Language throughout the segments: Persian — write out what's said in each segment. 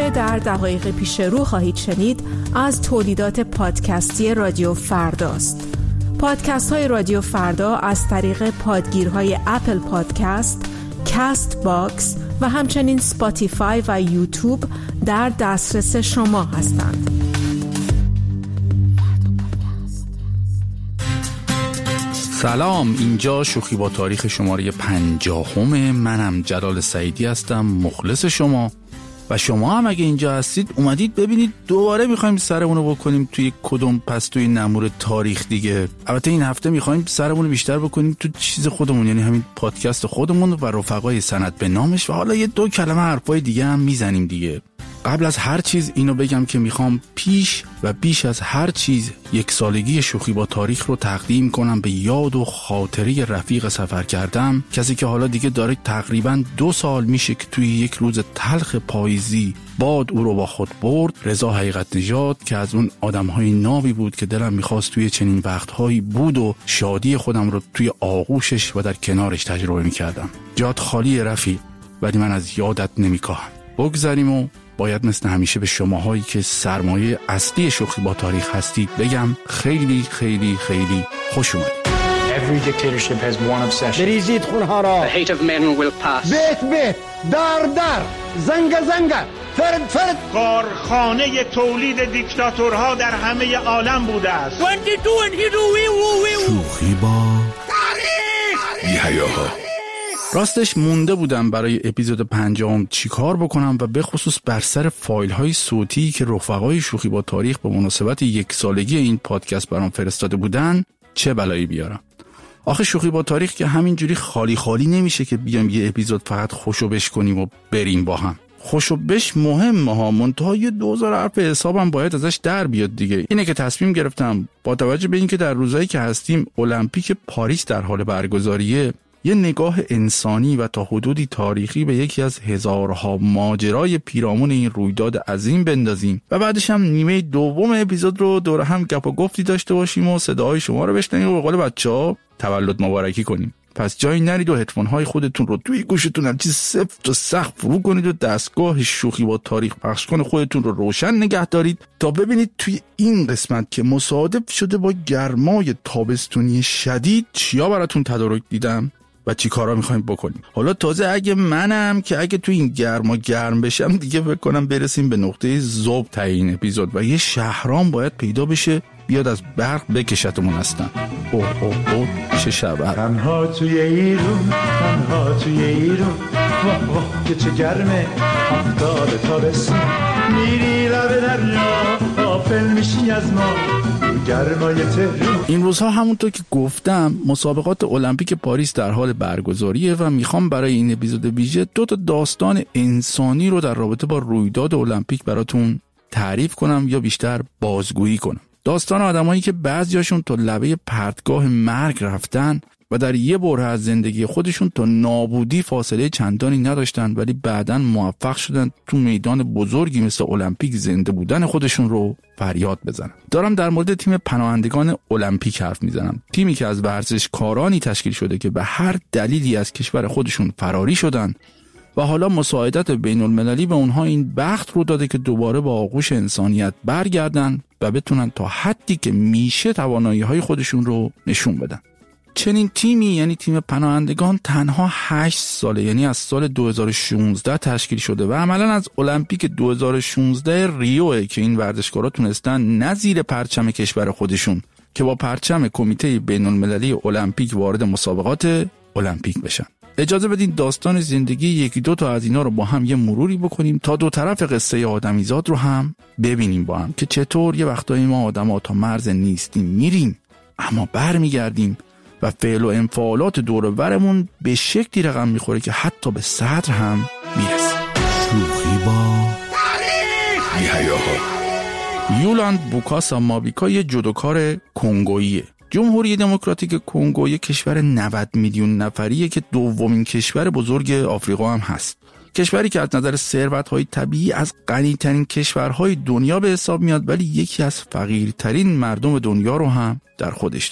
که در دقایق پیش رو خواهید شنید از تولیدات پادکستی رادیو فرداست. پادکست های رادیو فردا از طریق پادگیرهای اپل پادکست، کست باکس و همچنین سپاتیفای و یوتیوب در دسترس شما هستند. سلام، اینجا شوخی با تاریخ شماره 50. منم جلال سعیدی هستم، مخلص شما. و شما هم اگه اینجا هستید اومدید ببینید دوباره میخوایم سرمونو بکنیم توی کدوم پستوی نمور تاریخ دیگه. البته این هفته میخوایم سرمونو بیشتر بکنیم تو چیز خودمون، یعنی همین پادکست خودمون و رفقای سند به نامش، و حالا یه دو کلمه حرفای دیگه هم میزنیم دیگه. قبل از هر چیز اینو بگم که میخوام پیش و بیش از هر چیز یک سالگی شوخی با تاریخ رو تقدیم کنم به یاد و خاطره رفیق سفر کردم، کسی که حالا دیگه داره تقریباً 2 سال میشه که توی یک روز تلخ پاییزی باد او رو با خود برد. رضا حقیقت نژاد که از اون آدمهای نابی بود که دلم میخواست توی چنین وقتهایی بود و شادی خودم رو توی آغوشش و در کنارش تجربه میکردم. جات خالی رفیق، ولی من از یادت نمیکاهم. بگذاریم و باید مثل همیشه به شماهایی که سرمایه اصلی شوخی با تاریخ هستید بگم خیلی خیلی خیلی خوش اومدید. Every dictatorship has one obsession. بریزید خونها را. The hate of men will pass. بیت در زنگ فرد. کارخانه تولید دیکتاتورها در همه عالم بوده است. شوخی با تاریخ. راستش مونده بودم برای اپیزود 50 چی کار بکنم و به خصوص بر سر فایل های صوتی که رفقای شوخی با تاریخ به مناسبت 1 سالگی این پادکست برام فرستاده بودن چه بلایی بیارم. آخه شوخی با تاریخ که همینجوری خالی نمیشه که بیام یه اپیزود فقط خوشو بش کنیم و بریم با هم. خوشو بش مهمه ها، منتها یه 2000 حرف حسابم باید ازش در بیاد دیگه. اینه که تصمیم گرفتم با توجه به اینکه در روزایی که هستیم المپیک پاریس در حال برگزاریه، یه نگاه انسانی و تا حدودی تاریخی به یکی از هزارها ماجرای پیرامون این رویداد عظیم بندازیم و بعدش هم نیمه دوم اپیزود رو دور هم گپ و گفتی داشته باشیم و صداهای شما رو بشنویم و به قول بچه‌ها تولد مبارکی کنیم. پس جایی نرید و هدفون‌های خودتون رو توی گوشتون هم چیز سفت و سخت فرو کنید و دستگاه شوخی با تاریخ پخش کن خودتون رو روشن نگه دارید تا ببینید توی این قسمت که مصادف شده با گرمای تابستونی شدید چیا براتون تدارک دیدم و چی کارا میخوایم بکنیم. حالا تازه اگه منم که اگه تو این گرم بشم دیگه فکر کنم برسیم به نقطه ذوب تا این اپیزود و یه شهرام باید پیدا بشه بیاد از برق بکشتمون هستن. اوه چه شبه. تنها توی ایرون واه که چه گرمه، آفتاب تابستون میری لب دریا غافل میشی از ما گرمای تهران. این روزها همونطور که گفتم مسابقات المپیک پاریس در حال برگزاریه و میخوام برای این اپیزود ویژه 2 داستان انسانی رو در رابطه با رویداد المپیک براتون تعریف کنم یا بیشتر بازگویی کنم. داستان آدمایی که بعضیاشون تا لبه پرتگاه مرگ رفتن و در یه بره از زندگی خودشون تا نابودی فاصله چندانی نداشتن، ولی بعداً موفق شدن تو میدان بزرگی مثل المپیک زنده بودن خودشون رو فریاد بزنن. دارم در مورد تیم پناهندگان المپیک حرف میزنم. تیمی که از ورزشکارانی تشکیل شده که به هر دلیلی از کشور خودشون فراری شدن و حالا مساعدت بین المللی به اونها این بخت رو داده که دوباره با آغوش انسانیت برگردن و بتونن تا حدی که میشه توانایی‌های خودشون رو نشون بدن. چنین تیمی یعنی تیم پناهندگان تنها 8 ساله، یعنی از سال 2016 تشکیل شده و عملاً از المپیک 2016 ریوه که این ورزشکارا تونستن نه زیر پرچم کشور خودشون که با پرچم کمیته بین المللی المپیک وارد مسابقات المپیک بشن. اجازه بدین داستان زندگی 1-2 تا از اینا رو با هم یه مروری بکنیم تا دو طرف قصه آدمیزاد رو هم ببینیم با هم که چطور یه وقتایی ما آدم‌ها تا مرز نیستیم میریم اما برمیگردیم و فعل و انفعالات دور و برمون به شکلی رقم میخوره که حتی به صدر هم میرسه. شوخی با تاریخ. یولاند بوکاسا مابیکا یه جودوکار کنگوییه. جمهوری دموکراتیک کنگو یک کشور 90 میلیون نفریه که دومین کشور بزرگ آفریقا هم هست. کشوری که از نظر ثروت‌های طبیعی از غنی‌ترین کشورهای دنیا به حساب میاد، ولی یکی از فقیرترین مردم دنیا رو هم در خودش داره.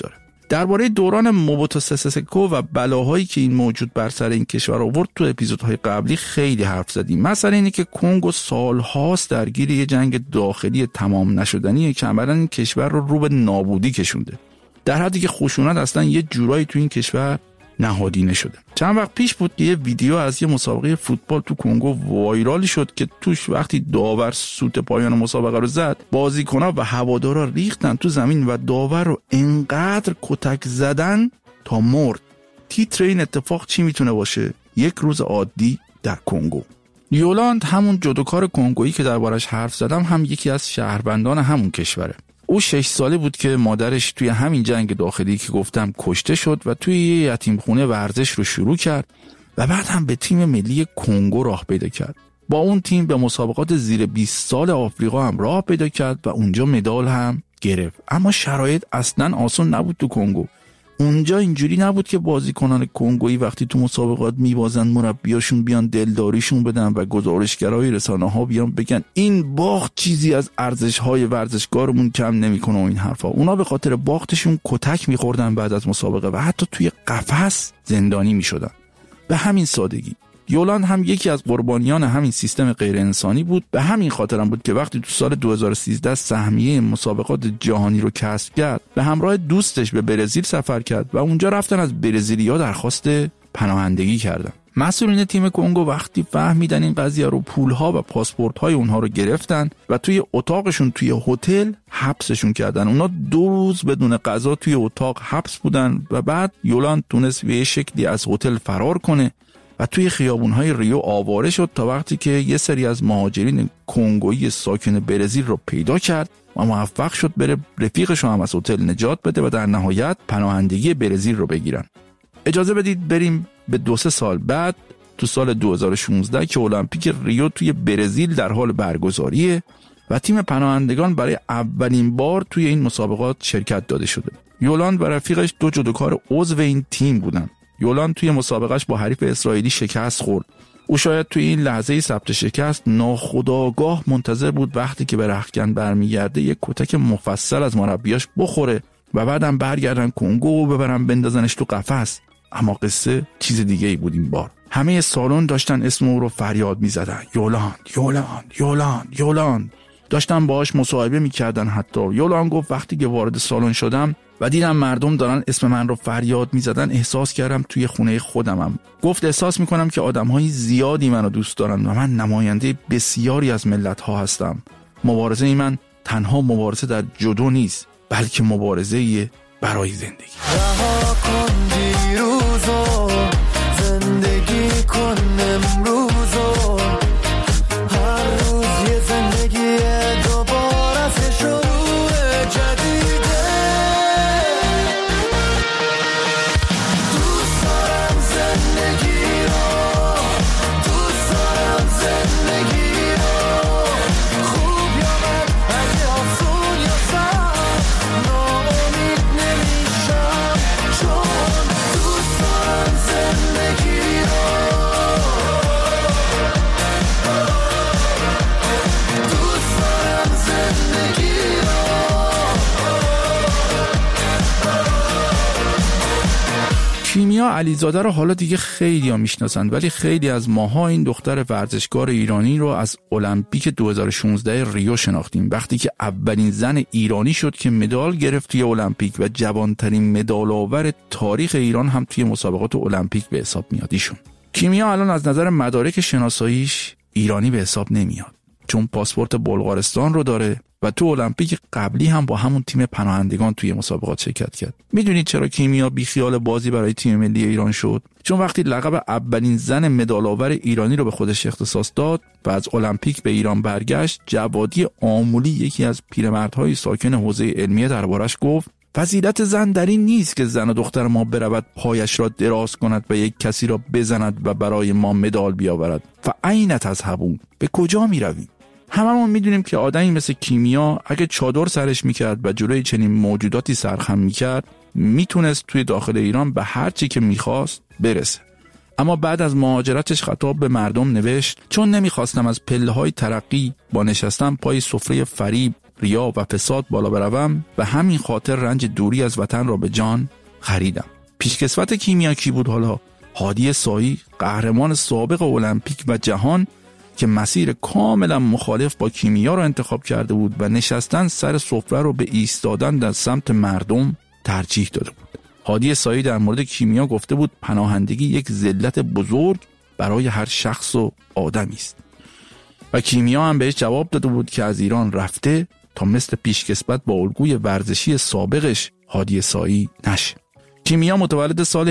درباره دوران موبوتو سسه سکو و بلاهایی که این موجود بر سر این کشور آورد تو اپیزودهای قبلی خیلی حرف زدیم. مثلا اینه که کنگو سالهاست درگیر یه جنگ داخلی تمام نشدنیه که عملاً این کشور رو به نابودی کشونده، در حدی که خشونت اصلا یه جورایی تو این کشور نهادینه شده. چند وقت پیش بود که یه ویدیو از یه مسابقه فوتبال تو کنگو وایرال شد که توش وقتی داور سوت پایان مسابقه رو زد، بازیکن‌ها و هوادارا ریختن تو زمین و داور رو انقدر کتک زدن تا مرد. تیتر این اتفاق چی میتونه باشه؟ یک روز عادی در کنگو. یولاند، همون جودوکار کنگویی که دربارش حرف زدم، هم یکی از شهروندان همون کشوره. او 6 ساله بود که مادرش توی همین جنگ داخلی که گفتم کشته شد و توی یه یتیمخونه ورزش رو شروع کرد و بعد هم به تیم ملی کنگو راه پیدا کرد. با اون تیم به مسابقات زیر 20 سال آفریقا هم راه پیدا کرد و اونجا مدال هم گرفت. اما شرایط اصلاً آسان نبود تو کنگو. اونجا اینجوری نبود که بازیکنان کنگویی وقتی تو مسابقات میبازن مربیاشون بیان دلداریشون بدن و گزارشگرای رسانه‌ها بیان بگن این باخت چیزی از ارزش‌های ورزشکارمون کم نمی‌کنه و این حرفا. اونا به خاطر باختشون کتک می‌خوردن بعد از مسابقه و حتی توی قفس زندانی می‌شدن. به همین سادگی. یولاند هم یکی از قربانیان همین سیستم غیر انسانی بود. به همین خاطر هم بود که وقتی تو سال 2013 سهمیه مسابقات جهانی رو کسب کرد، به همراه دوستش به برزیل سفر کرد و اونجا رفتن از برزیلیا درخواست پناهندگی کردن. مسئولین تیم کنگو وقتی فهمیدن این قضیه رو، پولها و پاسپورت‌های اونها رو گرفتن و توی اتاقشون توی هتل حبسشون کردن. اونا 2 روز بدون غذا توی اتاق حبس بودن و بعد یولاند تونست به شکلی از هتل فرار کنه و توی خیابون‌های ریو آواره شد تا وقتی که یه سری از مهاجرین کنگویی ساکن برزیل رو پیدا کرد و موفق شد بره رفیقش رو هم از هتل نجات بده و در نهایت پناهندگی برزیل رو بگیرن. اجازه بدید بریم به 2-3 سال بعد، تو سال 2016 که المپیک ریو توی برزیل در حال برگزاریه و تیم پناهندگان برای اولین بار توی این مسابقات شرکت داده شده. یولاند و رفیقش 2 جودوکار عضو این تیم بودن. یولاند توی مسابقهش با حریف اسرائیلی شکست خورد. او شاید توی این لحظه ثبت شکست ناخودآگاه منتظر بود وقتی که به رختکن برمیگرده یک کتک مفصل از مربیاش بخوره و بعدم برگردن کنگو و ببرن بندازنش تو قفس. اما قصه چیز دیگه ای بود این بار. همه سالن داشتن اسم او رو فریاد می‌زدن. یولاند، یولاند، یولاند، یولاند. داشتن باهاش مصاحبه می‌کردن. حتی یولاند گفت وقتی که وارد سالن شدم و دیدم مردم دارن اسم من رو فریاد می‌زدن، احساس کردم توی خونه خودمم. گفت احساس می‌کنم که آدم‌های زیادی منو دوست دارن و من نماینده بسیاری از ملت‌ها هستم. مبارزه من تنها مبارزه در جودو نیست، بلکه مبارزه برای زندگی. رها کن دیروزو، زندگی کن امروزو، هر روز یه زندگی دوباره از شروع جدیده. دوست دارم زندگی رو، دوست دارم زندگی رو، خوب یا بد، اگه آسون یا سخت، ناامید نمیشم چون دوست دارم زندگی رو، دوست دارم زندگی رو. کیمیا علیزاده رو حالا دیگه خیلی ها میشناسن، ولی خیلی از ماها این دختر ورزشکار ایرانی رو از المپیک 2016 ریو شناختیم، وقتی که اولین زن ایرانی شد که مدال گرفت توی المپیک و جوانترین مدال آور تاریخ ایران هم توی مسابقات المپیک به حساب میاد ایشون. کیمیا الان از نظر مدارک شناساییش ایرانی به حساب نمیاد، چون پاسپورت بلغارستان رو داره و تو المپیک قبلی هم با همون تیم پناهندگان توی مسابقات شرکت کرد. میدونید چرا کیمیا بیخیال بازی برای تیم ملی ایران شد؟ چون وقتی لقب اولین زن مدال آور ایرانی رو به خودش اختصاص داد و از المپیک به ایران برگشت، جوادی آمولی، یکی از پیرمردهای ساکن حوزه علمیه، دربارش گفت فضیلت زن در این نیست که زن و دختر ما برود پایش را دراز کند و یک کسی را بزند و برای ما مدال بیاورد. فاین تذهبون، به کجا میرویم؟ هممون میدونیم که آدمی مثل کیمیا اگه چادر سرش میکرد و جلوی چنین موجوداتی سرخم میکرد، میتونست توی داخل ایران به هر چی که میخواست برسه. اما بعد از مهاجرتش خطاب به مردم نوشت چون نمیخواستم از پله‌های ترقی با نشستن پای سفره فریب، ریا و فساد بالا بروم، و همین خاطر رنج دوری از وطن را به جان خریدم. پیشکسوت کیمیا کی بود حالا؟ هادی سایی، قهرمان سابق المپیک و جهان که مسیر کاملا مخالف با کیمیا رو انتخاب کرده بود و نشستن سر سفره رو به ایستادن در سمت مردم ترجیح داده بود. هادی سایی در مورد کیمیا گفته بود پناهندگی یک ذلت بزرگ برای هر شخص و آدمی است. و کیمیا هم بهش جواب داده بود که از ایران رفته تا مثل پیشکسوت با الگوی ورزشی سابقش هادی سایی نشه. کیمیا متولد سال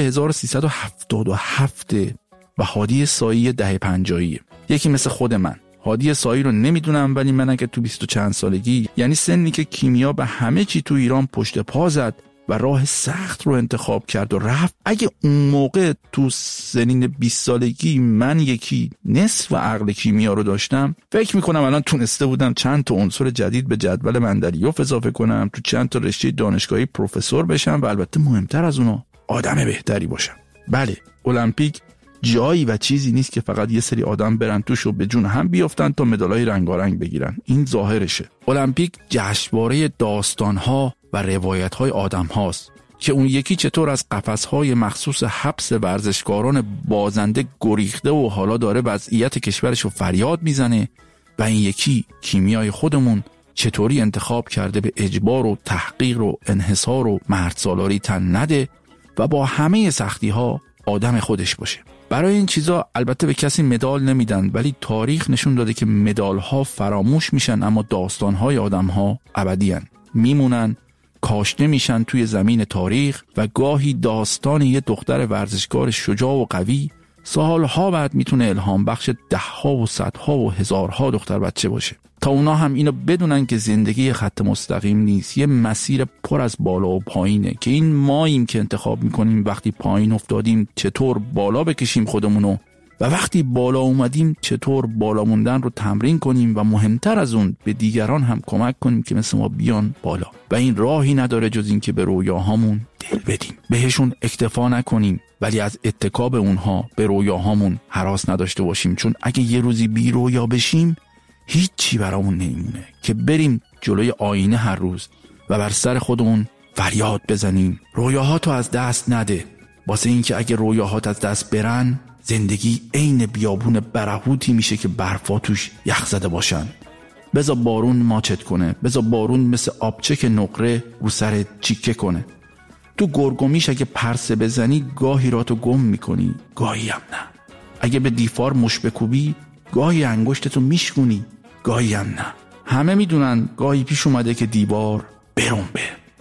1377 و هادی سایی دهه 50. یکی مثل خود من. هادی سایی رو نمیدونم، ولی من اگه تو 20 و چند سالگی، یعنی سنی که کیمیا به همه چی تو ایران پشت پا زد و راه سخت رو انتخاب کرد و رفت، اگه اون موقع تو سنین 20 سالگی من یکی نصف عقل کیمیا رو داشتم، فکر میکنم الان تونسته بودم چند تا عنصر جدید به جدول مندلیوف اضافه کنم، تو چند تا رشته دانشگاهی پروفسور بشم و البته مهمتر از اونا آدم بهتری باشم. بله، المپیک جایی و چیزی نیست که فقط یه سری آدم برن توش و به جون هم بیافتن تا مدالای رنگارنگ بگیرن. این ظاهرشه. المپیک جشنواره داستان‌ها و روایت‌های آدم‌هاست که اون یکی چطور از قفس‌های مخصوص حبس ورزشکاران بازنده گریخته و حالا داره وضعیت کشورش رو فریاد میزنه و این یکی کیمیای خودمون چطوری انتخاب کرده به اجبار و تحقیر و انحصار و مردسالاری تن نده و با همه سختی‌ها آدم خودش باشه. برای این چیزا البته به کسی مدال نمیدن، ولی تاریخ نشون داده که مدال‌ها فراموش میشن اما داستان‌های آدم‌ها ابدی‌ان، میمونن، کاشته میشن توی زمین تاریخ و گاهی داستان یه دختر ورزشکار شجاع و قوی سالها بعد میتونه الهام بخش ده‌ها و صدها و هزارها دختر بچه باشه، تا اونا هم اینو بدونن که زندگی خط مستقیم نیست، یه مسیر پر از بالا و پایینه که این ماییم که انتخاب میکنیم وقتی پایین افتادیم چطور بالا بکشیم خودمونو و وقتی بالا اومدیم چطور بالا موندن رو تمرین کنیم و مهمتر از اون به دیگران هم کمک کنیم که مثل ما بیان بالا. و این راهی نداره جز این که به رویاهامون دل بدیم، بهشون اکتفا نکنیم ولی از اتکا به اونها به رویاهامون هراس نداشته باشیم، چون اگه یه روزی بی رویا بشیم هیچی برامون نمیمونه که بریم جلوی آینه هر روز و بر سر خودمون فریاد بزنیم رویاهاتو از دست نده، واسه این که اگه رویاهات از دست برن زندگی عین بیابون برهوتی میشه که برفا توش یخ زده باشن. بذار بارون ماچت کنه، بذار بارون مثل آبچک نقره رو سر چیکه کنه. تو گرگومیش اگه پرسه بزنی گاهی راتو گم میکنی، گاهی هم نه. اگه به دیفار مش بکوبی گاهی انگشتتو میشکونی، گاهی هم نه. همه میدونن گاهی پیش اومده که دیوار برنبه،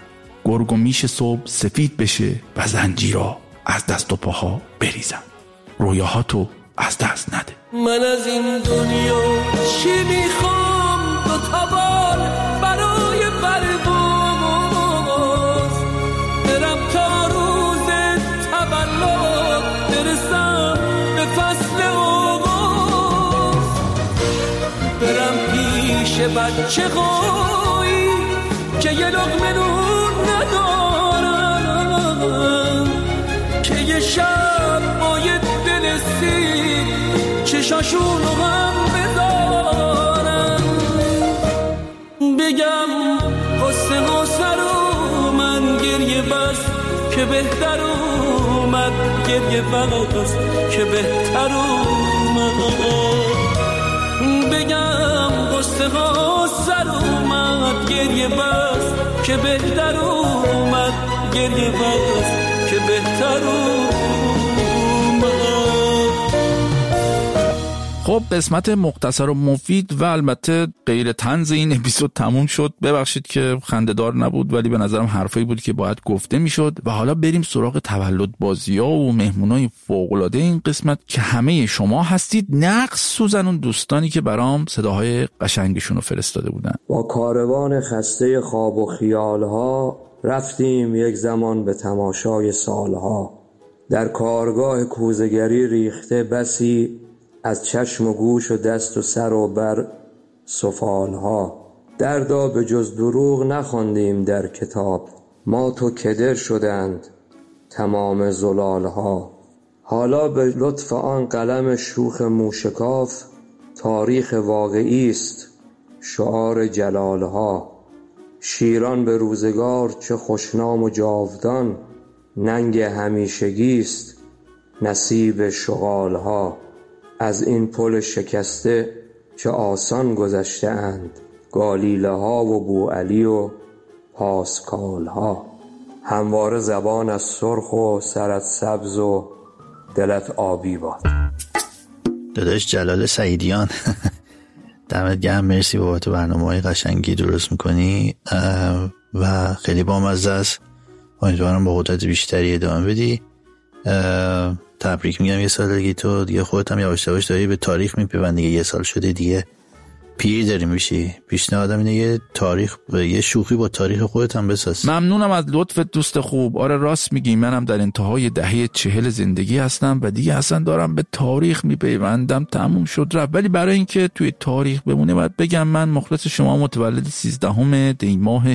گرگومیش صبح سفید بشه و زنجیرها از دست و پاها بریزن. رویاهاتو از دست نده. من از این دنیا چی میخوام؟ دو تبار برای پرواز، برم تا روز تولد برسم به فصل آغاز، برم پیش بچه خواهی که یه لقمه نون ندارم، که یه شب با یه دل سیر چشاشونو هم بدارم، بگم قصه رو من گریه بس که بهتر اومد، گریه بس که بهتر اومد، بگم قصه رو من گریه بس که بهتر اومد، گریه بس که بهتر اومد. خب قسمت مختصر و مفید و البته غیر طنز این اپیزود تموم شد. ببخشید که خنده‌دار نبود ولی به نظرم حرفایی بود که باید گفته میشد. و حالا بریم سراغ تولد بازی‌ها و مهمونای فوق‌العاده این قسمت که همه شما هستید، نقص سوزن اون دوستانی که برام صداهای قشنگشون رو فرستاده بودن. با کاروان خسته خواب و خیالها رفتیم یک زمان به تماشای سالها، در کارگاه کوزه‌گری ریخته بسی از چشم و گوش و دست و سر و بر سفالها، دردا به جز دروغ نخواندیم در کتاب، ما تو کدر شدند تمام زلالها، حالا به لطف آن قلم شوخ موشکاف تاریخ واقعی است شعار جلالها، شیران به روزگار چه خوشنام و جاودان ننگ همیشگیست نصیب شغالها. از این پل شکسته چه آسان گذشته اند گالیله ها و بوعلی و پاسکال ها. همواره زبان از سرخ و سرت سبز و دلت آبی باد. داداش جلال سعیدیان دمت گرم، مرسی بابت برنامه‌های قشنگی درست میکنی و خیلی بامزه است. امیدوارم با قدرت بیشتری ادامه بدی. تبریک میگم یه سال دیگه، تو دیگه خودت هم یواش یواش داری به تاریخ میپیوندی دیگه، یه سال شده دیگه پیر داری میشی. پیشنهادم اینه یه تاریخ، یه شوخی با تاریخ خودت هم بساز. ممنونم از لطفت دوست خوب. آره راست میگی، منم در انتهای دهه 40 زندگی هستم و دیگه اصلا دارم به تاریخ میپیوندم. تموم شد رفت. ولی برای اینکه توی تاریخ بمونه باید بگم من مخلص شما، متولد 13 دی ماه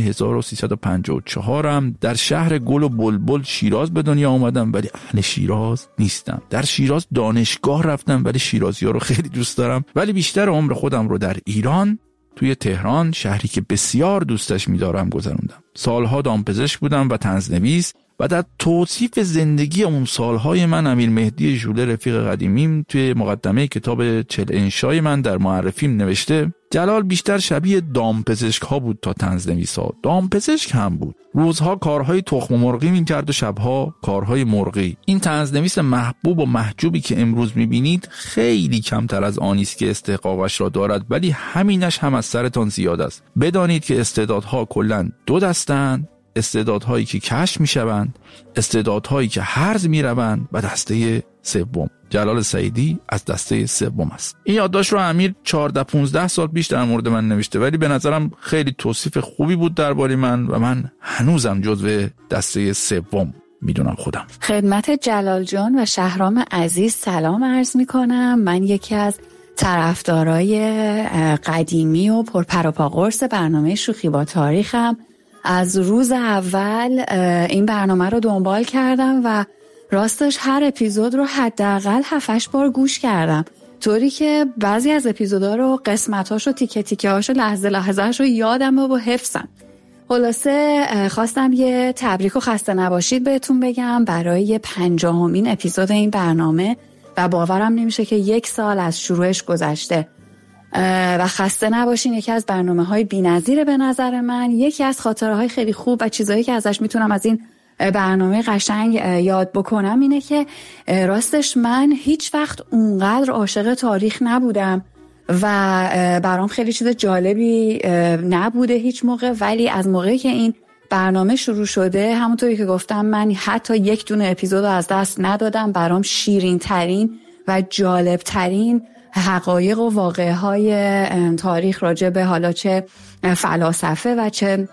1354م. در شهر گل و بلبل شیراز به دنیا آمدم ولی اهل شیراز نیستم. در شیراز دانشگاه رفتم ولی شیرازی‌ها رو خیلی دوست دارم. ولی بیشتر عمر خودم رو در ایران توی تهران، شهری که بسیار دوستش می‌دارم، گذروندم. سالها دامپزشک بودم و طنزنویس و در توصیف زندگی اون سالهای من امیرمهدی ژوله رفیق قدیمیم توی مقدمه کتاب 40 انشای من در معرفیم نوشته جلال بیشتر شبیه دامپزشک ها بود تا طنزنویس ها. دامپزشک هم بود، روزها کارهای تخم مرغی می‌کرد و شبها کارهای مرغی. این طنزنویس محبوب و محجوبی که امروز می‌بینید خیلی کمتر از آنی است که استحقاقش را دارد، ولی همینش هم از سرتان زیاد است. بدانید که استعدادها کلاً دو دستند: استعدادهایی که کشف میشوند، استعدادهایی که هرز میروند و دسته سوم. جلال سعیدی از دسته سوم است. این یادداشت رو امیر 14-15 سال پیش در مورد من نوشته، ولی به نظرم خیلی توصیف خوبی بود درباره من و من هنوزم جزو دسته سوم میدونم خودم. خدمت جلال جان و شهرام عزیز سلام عرض میکنم. من یکی از طرفدارای قدیمی و پرپراپا قرص برنامه شوخی با تاریخم. از روز اول این برنامه رو دنبال کردم و راستش هر اپیزود رو حداقل 7-8 بار گوش کردم، طوری که بعضی از اپیزودا رو، قسمتاش و تیکه تیکه هاش و لحظه لحظه‌اش رو یادم و حفظم. خلاصه خواستم یه تبریک و خسته نباشید بهتون بگم برای 50مین اپیزود این برنامه و باورم نمیشه که 1 سال از شروعش گذشته و خسته نباشین. یکی از برنامه‌های بی‌نظیر به نظر من، یکی از خاطره‌های خیلی خوب و چیزایی که ازش میتونم از این برنامه قشنگ یاد بکنم اینه که راستش من هیچ وقت اونقدر عاشق تاریخ نبودم و برام خیلی چیز جالبی نبوده هیچ موقع، ولی از موقعی که این برنامه شروع شده، همونطوری که گفتم، من حتی 1 دونه اپیزود از دست ندادم. برام شیرین ترین و جالب ترین حقایق و واقعه های تاریخ راجع به حالا چه فلاسفه و چه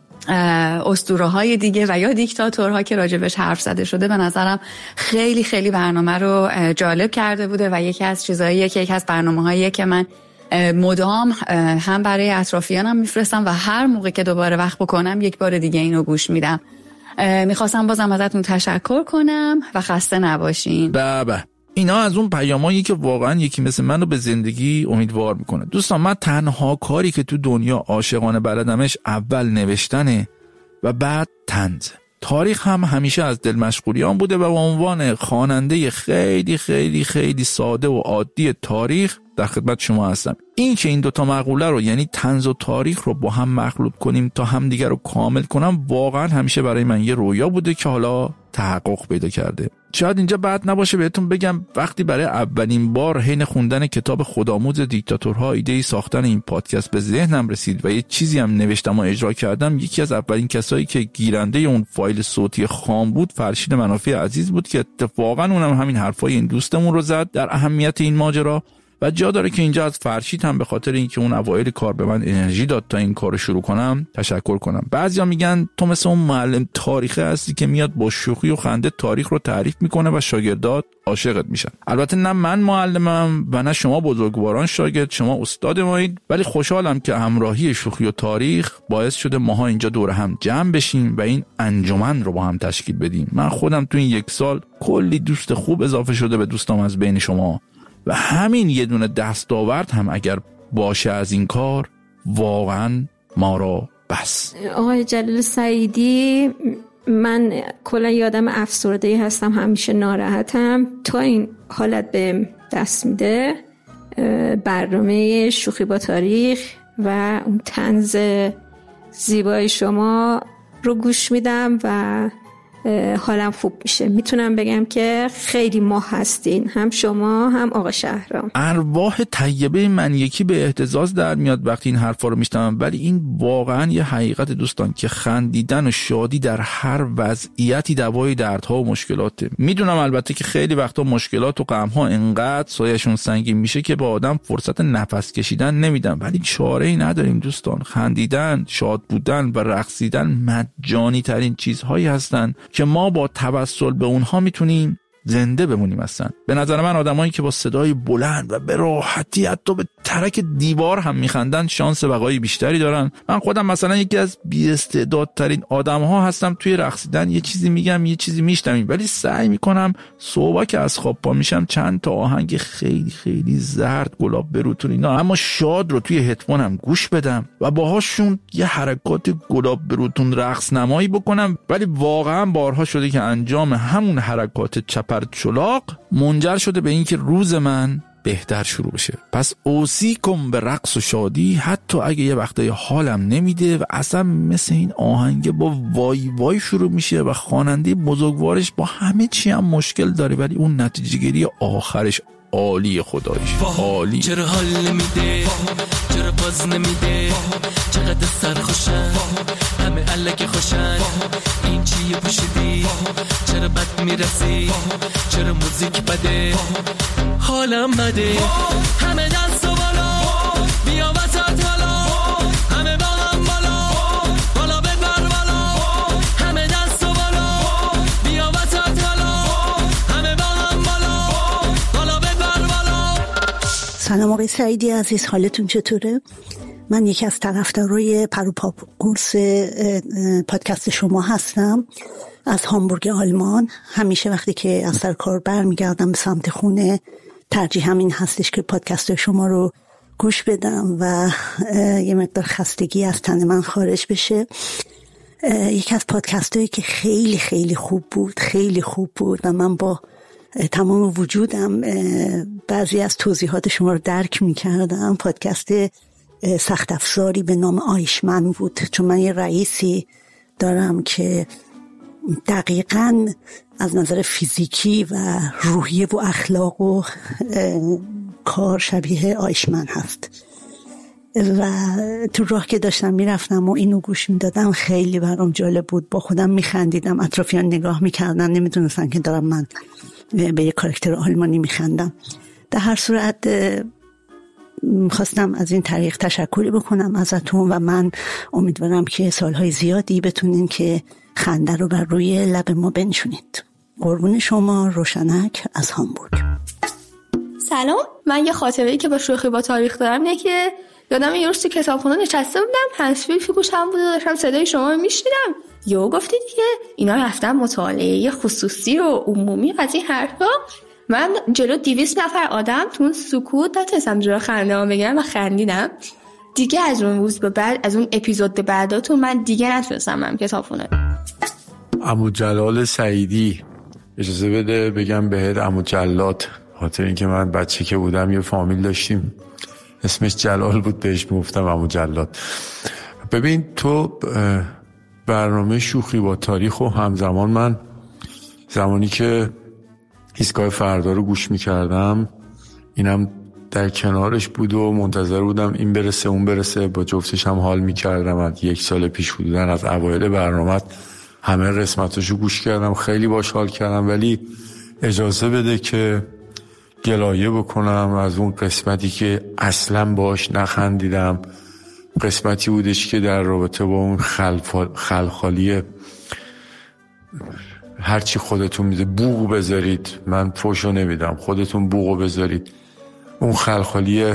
اسطوره های دیگه و یا دیکتاتورها که راجع بهش حرف زده شده، به نظرم خیلی خیلی برنامه رو جالب کرده بوده و یکی از چیزاییه که یکی از برنامه‌هاییه که من مدام هم برای اطرافیانم میفرستم و هر موقع که دوباره وقت بکنم 1 بار دیگه اینو گوش میدم. میخواستم بازم ازتون تشکر کنم و خسته نباشین. بابا اینا از اون پیامایی که واقعا یکی مثل منو به زندگی امیدوار میکنه. دوستان، من تنها کاری که تو دنیا عاشقانه بلدمش اول نوشتنه و بعد طنز. تاریخ هم همیشه از دل مشغولیام بوده و به عنوان خواننده خیلی خیلی خیلی ساده و عادی تاریخ در خدمت شما هستم. این که این 2 مقوله رو، یعنی طنز و تاریخ رو با هم مخلوط کنیم تا هم دیگر رو کامل کنم، واقعا همیشه برای من یه رویا بوده که حالا تحقق پیدا کرده. شاید اینجا بد نباشه بهتون بگم وقتی برای اولین بار حین خوندن کتاب خودآموز دیکتاتورها ایده ساختن این پادکست به ذهنم رسید و یه چیزی هم نوشتم و اجرا کردم، یکی از اولین کسایی که گیرنده اون فایل صوتی خام بود فرشید منافی عزیز بود که اتفاقا اونم همین حرفای این دوستمون رو زد در اهمیت این ماجرا. و جا داره که اینجا از فرشید هم به خاطر اینکه اون اوایل کار به من انرژی داد تا این کارو شروع کنم تشکر کنم. بعضیا میگن تو مثل اون معلم تاریخی هستی که میاد با شوخی و خنده تاریخ رو تعریف میکنه و شاگردات عاشقت میشن. البته نه من معلمم و نه شما بزرگواران شاگرد، شما استاد مایید، ولی خوشحالم که همراهی شوخی و تاریخ باعث شده ماها اینجا دور هم جمع بشیم و این انجمن رو با هم تشکیل بدیم. من خودم تو این 1 سال کلی دوست خوب اضافه شده به دوستام از بین شما و همین یه دونه دستاورد هم اگر باشه از این کار واقعا ما را بس. آقای جلال سعیدی، من کلا یادم افسرده‌ای هستم، همیشه ناراحتم. تا این حالت به دست میده برنامه شوخی با تاریخ و اون طنز زیبای شما رو گوش میدم و حالم خوب میشه. میتونم بگم که خیلی ماه هستین، هم شما هم آقا شهرام. ارواح طیبه من یکی به اهتزاز در میاد وقتی این حرفا رو میشنوم، ولی این واقعا یه حقیقت دوستان که خندیدن و شادی در هر وضعیتی دوای دردها و مشکلاته. میدونم البته که خیلی وقتا مشکلات و غمها انقدر سایه‌شون سنگین میشه که به آدم فرصت نفس کشیدن نمیدن، ولی چاره‌ای نداریم دوستان. خندیدن، شاد بودن و رقصیدن مجانی ترین چیزهایی هستن که ما با توسل به اونها میتونیم زنده بمونیم. هستن به نظر من آدمایی که با صدای بلند و به راحتی حتی به ترک دیوار هم میخندن شانس بقای بیشتری دارن. من خودم مثلا یکی از بی‌استعدادترین آدم‌ها هستم توی رقصیدن. یه چیزی میگم یه چیزی میشنویم، ولی سعی میکنم صبح که از خواب پا میشم چند تا آهنگ خیلی خیلی زرد، گلاب بروتون اینا اما شاد رو توی هدفونم گوش بدم و باهاشون یه حرکات گلاب بروتون رقص نمایی بکنم. ولی واقعا بارها شده که انجام همون حرکات چپر چلاق منجر شده به اینکه روز من بهتر شروع بشه. پس اوصیکم به رقص و شادی، حتی اگه یه وقتای حالم نمیده و اصلا مثل این آهنگ با وای وای شروع میشه و خواننده بزرگوارش با همه چی هم مشکل داره، ولی اون نتیجه گیری آخرش عالی، خدایش عالی. چرا حال نمیده، چرا باز نمیده، چقدر سرخوشن، همه الک خوشن، این چیه پوشیدی، چرا بد میرسی، چرا موزیک بده، حالم بده، همه دست و بالا، بیا وسط حالا، همه با هم بالا، بالا ببر بالا، همه دست و بالا، بیا وسط حالا، همه با هم بالا، بالا ببر بالا. سلام آقای سعیدی عزیز، حالتون چطوره؟ من یکی از طرفدارای پروپا قرص پادکست شما هستم از هامبورگ آلمان. همیشه وقتی که از سر کار برمیگردم به سمت خونه ترجیح همین هستش که پادکست شما رو گوش بدم و یه مقدار خستگی از تن من خارج بشه. یکی از پادکست هایی که خیلی خیلی خوب بود، خیلی خوب بود و من با تمام وجودم بعضی از توضیحات شما رو درک می کردم. پادکست سخت افزاری به نام آیشمن بود، چون من یه رئیسی دارم که دقیقاً از نظر فیزیکی و روحیه و اخلاق و کار شبیه آیشمن هست و تو راه که داشتم میرفتم و اینو گوش میدادم خیلی برام جالب بود. با خودم میخندیدم، اطرافیان نگاه میکردن، نمیدونستن که دارم من به یه کاراکتر آلمانی میخندم. در هر صورت خواستم از این طریق تشکری بکنم ازتون و من امیدوارم که سالهای زیادی بتونین که خنده رو بر روی لب ما بنشونید. قربون شما، روشنک از هامبورگ. سلام، من یه خاطره‌ای که با شوخی با تاریخ دارم اینه که یادم یه روز تو کتابخونه نشسته بودم، هندزفری تو گوشم بود و داشتم صدای شما رو میشنیدم. یهو گفتید که اینا رفتن مطالعه خصوصی و عمومی از این حرفا. من جلو 200 نفر آدم تو اون سکوت نتونستم جلو خنده‌ام بگیرم و خندیدم. دیگه از اون روز به بعد، از اون اپیزود به بعداتون من دیگه نتونستم برم کتابخونه. عمو جلال سعیدی، اجازه بده بگم بهت عمو جلاد، خاطر اینکه من بچه که بودم یه فامیل داشتیم اسمش جلال بود، بهش میگفتم عمو جلاد. ببین تو برنامه شوخی با تاریخ و همزمان من زمانی که ایستگاه فردا رو گوش میکردم اینم در کنارش بود و منتظر بودم این برسه اون برسه، با جفتش هم حال میکردم. از 1 سال پیش بودن از اوایل برنامه همه قسمتاشو گوش کردم، خیلی باش حال کردم. ولی اجازه بده که گلایه بکنم از اون قسمتی که اصلا باش نخندیدم. قسمتی بودش که در رابطه با اون خلخالی هرچی خودتون میده بوق بذارید، من فوشو نمیدم، خودتون بوقو بذارید. اون خلخالی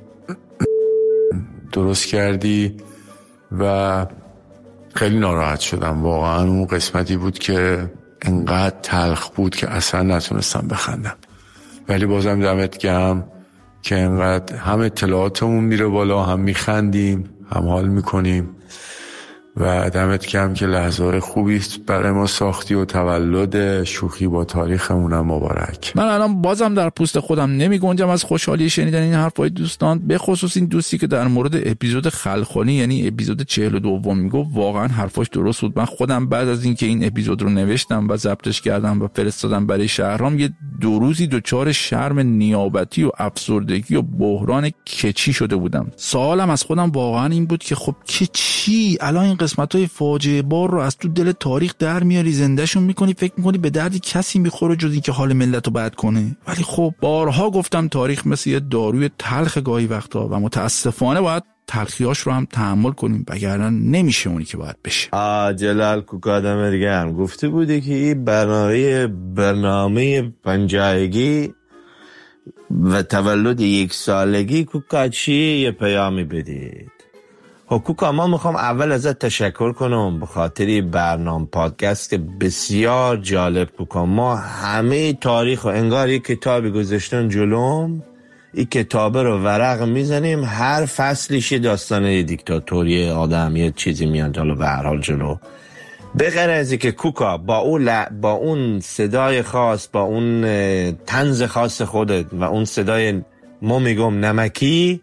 درست کردی و خیلی ناراحت شدم. واقعا اون قسمتی بود که انقدر تلخ بود که اصلا نتونستم بخندم. ولی بازم دمت گرم که انقدر هم اطلاعاتمون میره بالا، هم میخندیم، هم حال میکنیم. و دمت گرم که لحظه خوبی برای ما ساختی و تولد شوخی با تاریخمون مبارک. من الان بازم در پوست خودم نمی گنجم از خوشحالی شنیدن این حرفای دوستان، به خصوص این دوستی که در مورد اپیزود خلخانی یعنی اپیزود 42 میگو. واقعا حرفاش درست بود. من خودم بعد از اینکه این اپیزود رو نوشتم و ضبطش کردم و فرستادم برای شهرام، یه 2 روزی دچار شرم نیابتی و افسردگی و بحران کچی شده بودم. سوالم از خودم واقعا این بود که خب کچی الان این قسمت‌های فاجعه بار رو از تو دل تاریخ در میاری، زندهشون میکنی، فکر میکنی به دردی کسی میخوره جز این که حال ملت رو بد کنه. ولی خب بارها گفتم تاریخ مثل یه داروی تلخ گاهی وقتا و متاسفانه باید تلخیاش رو هم تحمل کنیم، وگرنه نمیشه اونی که باید بشه. جلال کوکا دمت گرم. گفته بودی که این برنامه 50 و تولد 1 سالگی کوکا چی یه پیامی بدید. کوکا ما میخوام اول ازت تشکر کنم به خاطر برنامه پادکست که بسیار جالب. کوکا ما همه تاریخ و انگار یک کتابی گذاشتن جلوم، این کتابه رو ورق میزنیم، هر فصلش داستانه دیکتاتوری آدم یه چیزی میاد جلو به هر حال جلو. بغیر از اینکه کوکا با اون صدای خاص، با اون طنز خاص خودت و اون صدای ما میگم نمکی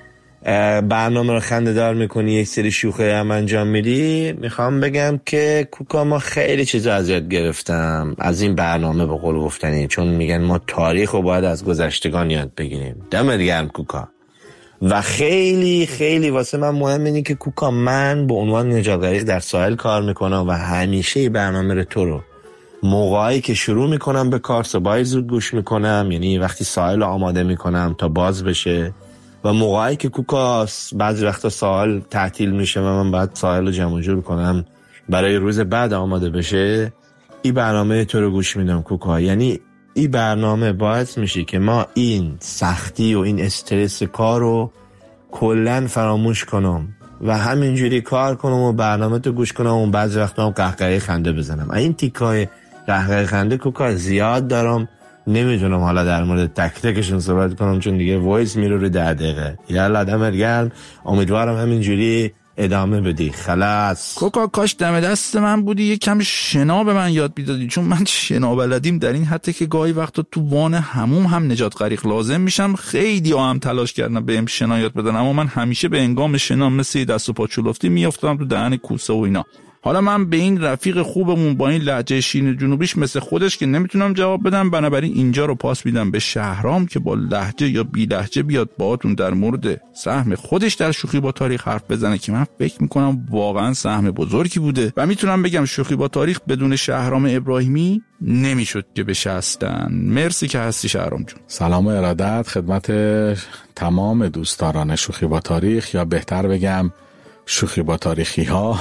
برنامه رو خنده دار میکنی، یک سری شوخی هم انجام میدی، میخوام بگم که کوکا ما خیلی چیزا از یاد گرفتم از این برنامه به قول گفتنی، چون میگن ما تاریخ رو باید از گذشتگان یاد بگیریم. دمت گرم کوکا. و خیلی خیلی واسه من مهم اینه که کوکا من به عنوان نجات غریق در ساحل کار میکنم و همیشه برنامه رو تو رو موقعی که شروع میکنم به کار صبح زود گوش میکنم، یعنی وقتی ساحل رو آماده میکنم تا باز بشه، و موقعی که کوکا بعضی وقتا ساحل تعطیل میشه و من باید ساحل رو جمع جور کنم برای روز بعد آماده بشه، این برنامه تو رو گوش میدم کوکا. یعنی این برنامه باعث میشه که ما این سختی و این استرس کار رو کلن فراموش کنم و همینجوری کار کنم و برنامه تو گوش کنم و بعضی وقتا هم قهقهه خنده بزنم. این تیکای قهقهه خنده کوکا زیاد دارم، نمیتونم حالا در مورد تک تکشون صحبت کنم چون دیگه وایس میره رو 10 دقیقه. یالا دمت گرم، امیدوارم همینجوری ادامه بدی. خلاص کوکا کاش دم دست من بودی یه کم شنا به من یاد میدادی، چون من شنا بلدیم در این حتی که گاهی وقتا تو وان حموم هم نجات غریق لازم میشم. خیلی هم تلاش کردم بهم شنا یاد بدن، اما من همیشه به انگام شنا مثل دست و پا چلفتی میافتادم تو دهن کوسه و اینا. حالا من به این رفیق خوبمون با این لهجه شین جنوبیش مثل خودش که نمیتونم جواب بدم، بنابراین اینجا رو پاس میدم به شهرام که با لهجه یا بی لهجه بیاد باهاتون در مورد سهم خودش در شوخی با تاریخ حرف بزنه که من فکر میکنم واقعا سهم بزرگی بوده و میتونم بگم شوخی با تاریخ بدون شهرام ابراهیمی نمیشد که بشه هستن. مرسی که هستی شهرام جون. سلام و ارادت خدمت تمام دوستداران شوخی با تاریخ، یا بهتر بگم شوخی با تاریخی ها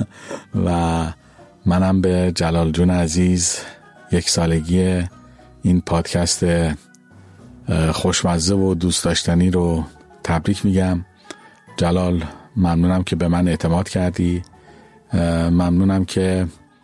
و منم به جلال جون عزیز 1 سالگی این پادکست خوشمزه و دوست داشتنی رو تبریک میگم. جلال ممنونم که به من اعتماد کردی، ممنونم که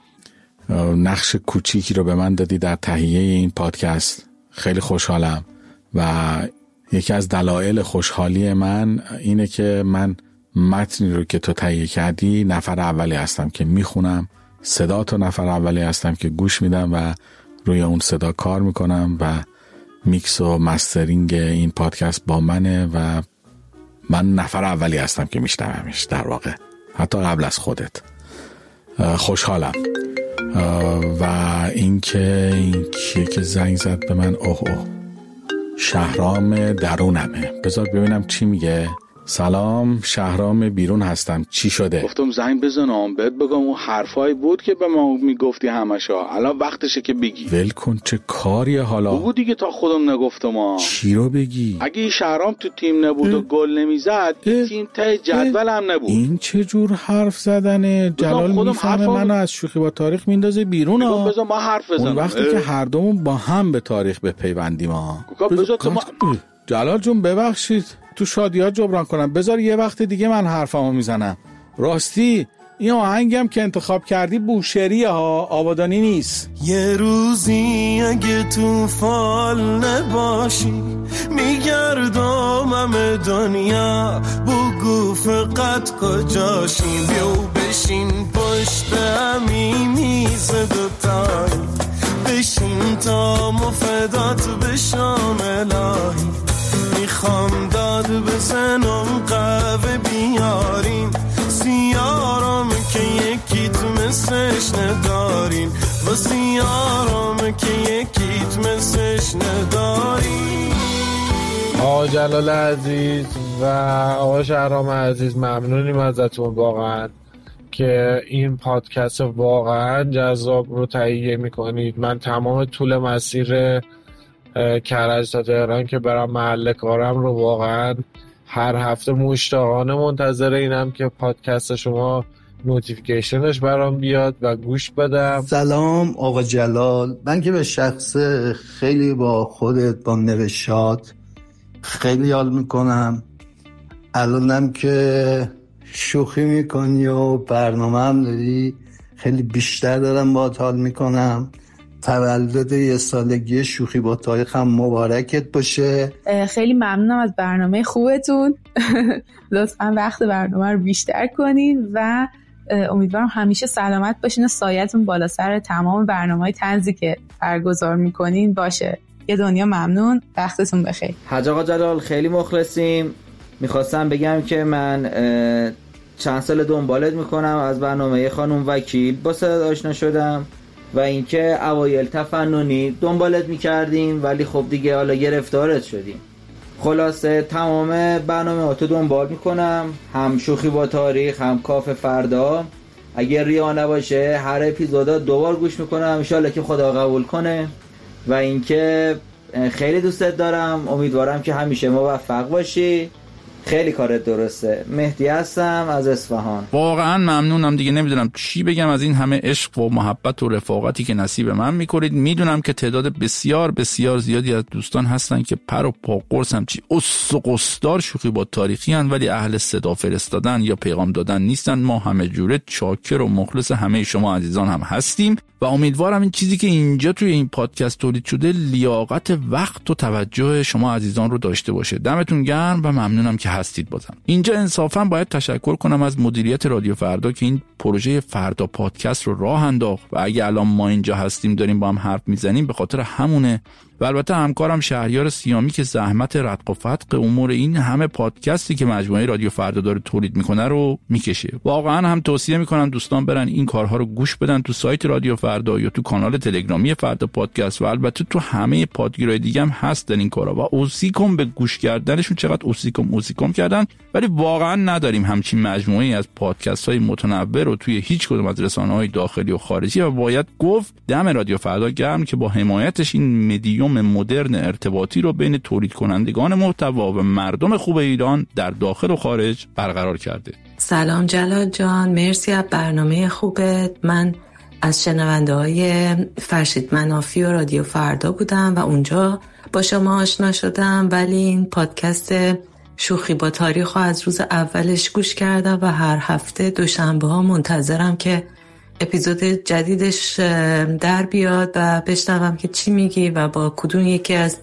نقش کوچیکی رو به من دادی در تهیه این پادکست. خیلی خوشحالم و یکی از دلایل خوشحالی من اینه که من متنی رو که تو تهیه کردی نفر اولی هستم که میخونم، صدا تو نفر اولی هستم که گوش میدم و روی اون صدا کار میکنم و میکس و مسترینگ این پادکست با منه و من نفر اولی هستم که میشنومش، در واقع حتی قبل از خودت. خوشحالم. و این کیه که زنگ زد به من؟ شهرام درونمه. بذار ببینم چی میگه. سلام، شهرام بیرون هستم. چی شده؟ گفتم زنگ بزنم بهت بگم اون حرفایی بود که به ما میگفتی همشا، الان وقتشه که بگی. ول کن، چه کاریه حالا؟ بگو دیگه، تا خودم نگفتم. چی رو بگی؟ اگه شهرام تو تیم نبود و گل نمیزد تیم ته جدول هم نبود. این چه جور حرف زدنه؟ جلال میفهمه منو از شوخی با تاریخ میندازه بیرون ها. بذار ما حرف بزنم. اون وقتی که هر دومون با هم به تاریخ بپیوندیم ها. جلال جون ببخشید تو شادیات جبران کنم، بذار یه وقت دیگه من حرفمو میزنم. راستی این آهنگم که انتخاب کردی بوشهریه ها، آبادانی نیست. یه روزی اگه توفان نباشی میگردم دنیا، بگو فقط کجاشی، بیو بشین پشت همی میز دوتایی، بشین تا مفدات بشم الهی، میخوام داد بزنم قهوه بیارین، سیارم که یکیت مثلش ندارین، و سیارم که یکیت مثلش ندارین. آقا جلال عزیز و آقا شهرام عزیز، ممنونیم ازتون واقعا که این پادکست واقعا جذاب رو تهیه میکنید. من تمام طول مسیر کرج تا تهران که برام محل کارم رو واقعا هر هفته مشتاقانه منتظر اینم که پادکست شما نوتیفیکیشنش برام بیاد و گوش بدم. سلام آقا جلال، من که به شخص خیلی با خودت با نوشات خیلی حال میکنم. الانم که شوخی میکنی و برنامه هم داری، خیلی بیشتر دارم باهات حال میکنم. تولد 1 سالگی شوخی با تاریخ هم مبارکت باشه. خیلی ممنونم از برنامه خوبتون. لطفا وقت برنامه رو بیشتر کنین و امیدوارم همیشه سلامت باشین و سایتون بالا سر تمام برنامه‌های طنزی که برگزار میکنین باشه. یه دنیا ممنون، وقتتون بخیر. حاج آقا جلال خیلی مخلصیم. میخواستم بگم که من چند سال دنبالت میکنم، از برنامه خانم وکیل با صدات آشنا شدم و اینکه اوایل تفننی دنبالت میکردیم ولی خب دیگه حالا گرفتارت شدیم. خلاصه تمام برنامه‌هاتو دنبال میکنم، هم شوخی با تاریخ هم کاف فردا. اگه ریا نباشه هر اپیزودا 2 بار گوش میکنم ان شاءالله که خدا قبول کنه. و اینکه خیلی دوستت دارم، امیدوارم که همیشه موفق باشی. خیلی کارت درسته. مهدی هستم از اصفهان. واقعا ممنونم دیگه، نمیدونم چی بگم از این همه عشق و محبت و رفاقتی که نصیب من میکنید. میدونم که تعداد بسیار بسیار زیادی از دوستان هستن که پر و پا قرص هم چی اس و قصدار شوخی با تاریخی هن ولی اهل صدا فرستادن یا پیغام دادن نیستن. ما همه جوره چاکر و مخلص همه شما عزیزان هم هستیم و امیدوارم این چیزی که اینجا توی این پادکست تولید شده لیاقت وقت و توجه شما عزیزان رو داشته باشه. دمتون گرم و ممنونم که هستید. بازم اینجا انصافا باید تشکر کنم از مدیریت رادیو فردا که این پروژه فردا پادکست رو راه انداخت و اگه الان ما اینجا هستیم داریم با هم حرف میزنیم به خاطر همونه. و البته همکارم شهریار سیامی که زحمت ردق و فتق امور این همه پادکستی که مجموعه رادیو فردا داره تولید میکنه رو میکشه. واقعا هم توصیه میکنم دوستان برن این کارها رو گوش بدن تو سایت رادیو فردا یا تو کانال تلگرامی فردا پادکست و البته تو همه پادگیرهای دیگه هم هستن این کارا. و اوسیکم به گوش کردنشون، چقدر اوسیکم کردن، ولی واقعا نداریم همچین مجموعه‌ای از پادکست های متنوع رو توی هیچ کدوم از رسانه‌های داخلی و خارجی و باید گفت دم رادیو فردا گرم که با حمایتش این مدیوم مدرن ارتباطی رو بین تولید کنندگان محتوا و مردم خوب ایران در داخل و خارج برقرار کرده. سلام جلال جان، مرسی از برنامه خوبت. من از شنونده های فرشید منافی و رادیو فردا بودم و اونجا با شما آشنا شدم، ولی این پادکست شوخی با تاریخ رو از روز اولش گوش کردم و هر هفته دوشنبه ها منتظرم که اپیزود جدیدش در بیاد و بشنوم که چی میگی و با کدوم یکی از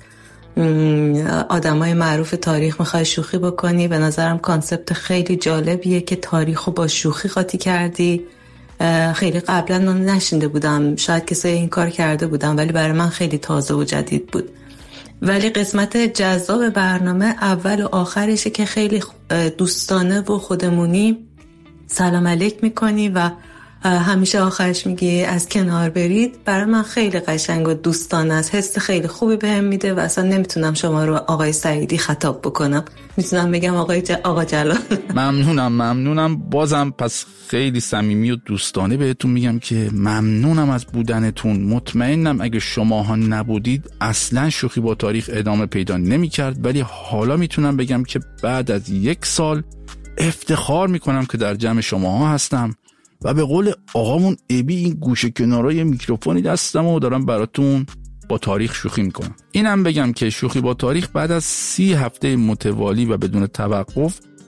آدمای معروف تاریخ میخوای شوخی بکنی. به نظرم کانسپت خیلی جالبیه که تاریخو با شوخی قاطی کردی. خیلی قبلا نشنیده بودم، شاید کسایی این کار کرده بودم ولی برای من خیلی تازه و جدید بود. ولی قسمت جذاب برنامه اول و آخرشه که خیلی دوستانه و خودمونی سلام علیک میکنی و همیشه آخرش میگی از کنار برید. برای من خیلی قشنگ و دوستانه است، حس خیلی خوبی بهم میده و اصلا نمیتونم شما رو آقای سعیدی خطاب بکنم، میتونم بگم آقا جلال. ممنونم بازم. پس خیلی صمیمی و دوستانه بهتون میگم که ممنونم از بودنتون. مطمئنم اگه شماها نبودید اصلا شوخی با تاریخ ادامه پیدا نمیکرد، ولی حالا میتونم بگم که بعد از 1 سال افتخار میکنم که در جمع شماها هستم و به قول آقامون ابی این گوشه کنارای میکروفونی دستم و دارم براتون با تاریخ شوخی میکنم. اینم بگم که شوخی با تاریخ بعد از 30 هفته متوالی و بدون توقف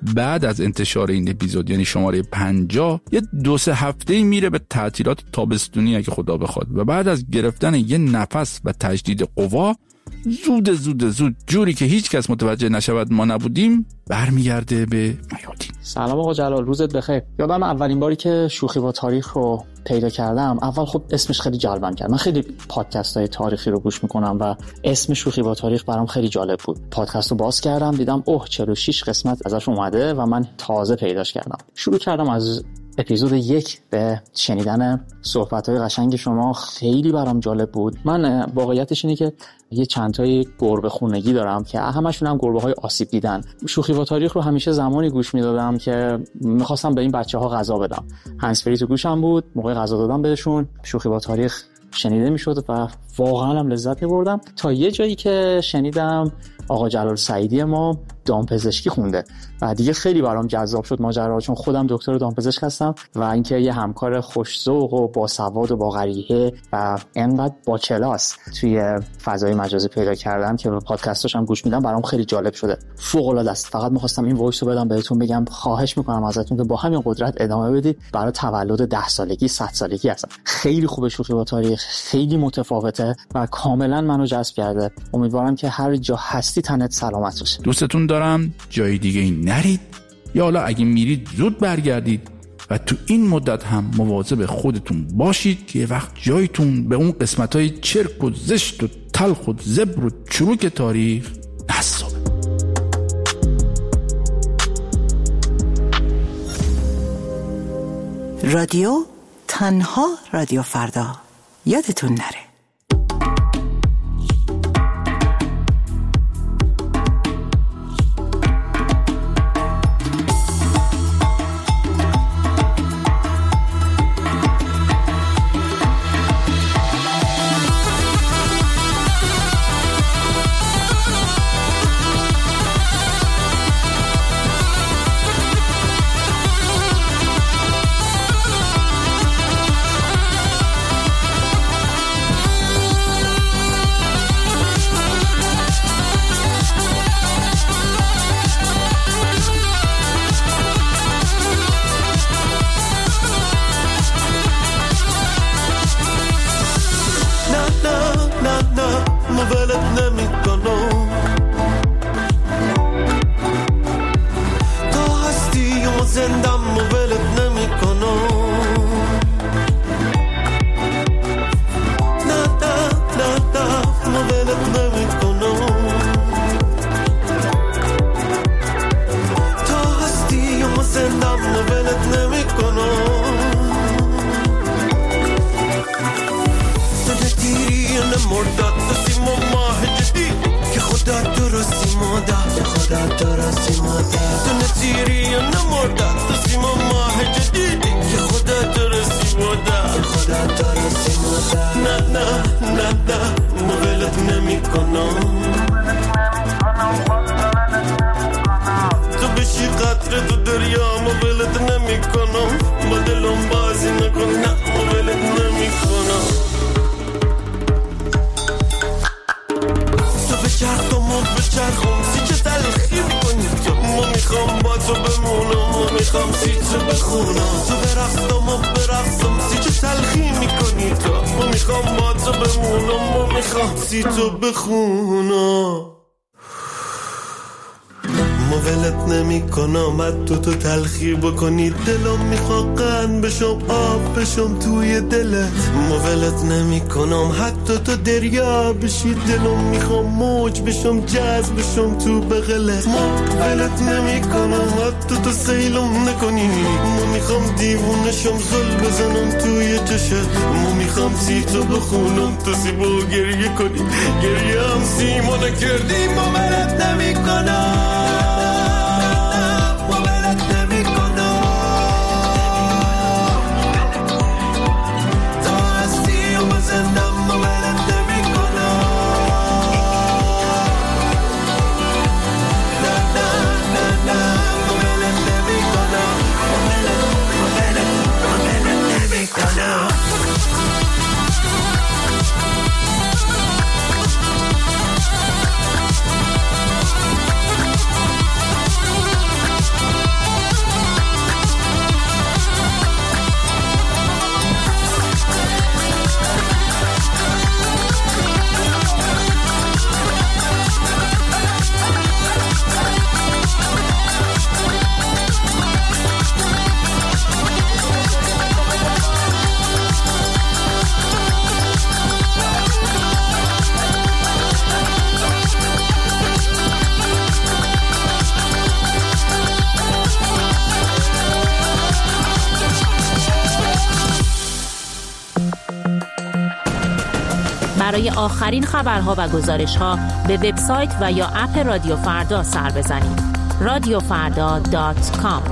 بعد از انتشار این اپیزود یعنی شماره 50 یه 2-3 هفته میره به تعطیلات تابستونی اگه خدا بخواد و بعد از گرفتن یه نفس و تجدید قوا زود جوری که هیچ کس متوجه نشود ما نبودیم برمیگرده به میادین. سلام آقا جلال، روزت بخیر. یادم اولین باری که شوخی با تاریخ رو پیدا کردم، اول خب اسمش خیلی جلبم کرد. من خیلی پادکست های تاریخی رو گوش میکنم و اسم شوخی با تاریخ برام خیلی جالب بود. پادکست رو باز کردم دیدم 46 قسمت ازش اومده و من تازه پیداش کردم. شروع کردم از اپیزود 1 به شنیدن صحبت‌های قشنگ شما. خیلی برام جالب بود. من واقعیتش اینه که یه چند تای گربه خونگی دارم که همشون هم گربه‌های آسیب دیدن. شوخی با تاریخ رو همیشه زمانی گوش میدادم که می‌خواستم به این بچه‌ها غذا بدم. هندزفری تو گوشم بود، موقع غذا دادم بهشون شوخی با تاریخ شنیده میشد و واقعا هم لذت می‌بردم تا یه جایی که شنیدم آقا جلال سعیدی ما دامپزشکی خونده و دیگه خیلی برام جذاب شد ماجرا، چون خودم دکتر دامپزشک هستم و اینکه یه همکار خوش‌ذوق و باسواد و با غریحه و انقدر با کلاس توی فضای مجازی پیدا کردم که به پادکستاش هم گوش میدم برام خیلی جالب شده. فوق‌العاده است. فقط می‌خواستم این وایس رو بدم بهتون بگم خواهش می‌کنم ازتون که با همین قدرت ادامه بدید. برای تولد 10 سالگی 100 سالگی هستم. خیلی خوبه شوخی با تاریخ، خیلی متفاوته و کاملا منو جذب کرده. امیدوارم که هر جا هستی تنت سلامت باشه. دوستتون دارم. جای دیگه نرید یا حالا اگه میرید زود برگردید و تو این مدت هم مواظب خودتون باشید که یه وقت جایتون به اون قسمت‌های چرک و زشت و تلخ و زبر و چروک تاریخ نصابه. رادیو تنها رادیو فردا، یادتون نره. تو تلخی بکنی دلم میخواد قند بشم آب بشم توی دلت مولت نمی کنم حتی تو دریا بشی دلم میخوام موج بشم جذب بشم تو بغلت مولت نمی کنم حتی تو سیلم نکنی میخوام دیوونشم زل بزنم توی چشت میخوام سی تو بخونم تو سیبو گریه کنی گریه هم سیمو نکردی مولت نمی کنم برای آخرین خبرها و گزارش‌ها به وبسایت و یا اپ رادیو فردا سر بزنید. radiofarda.com.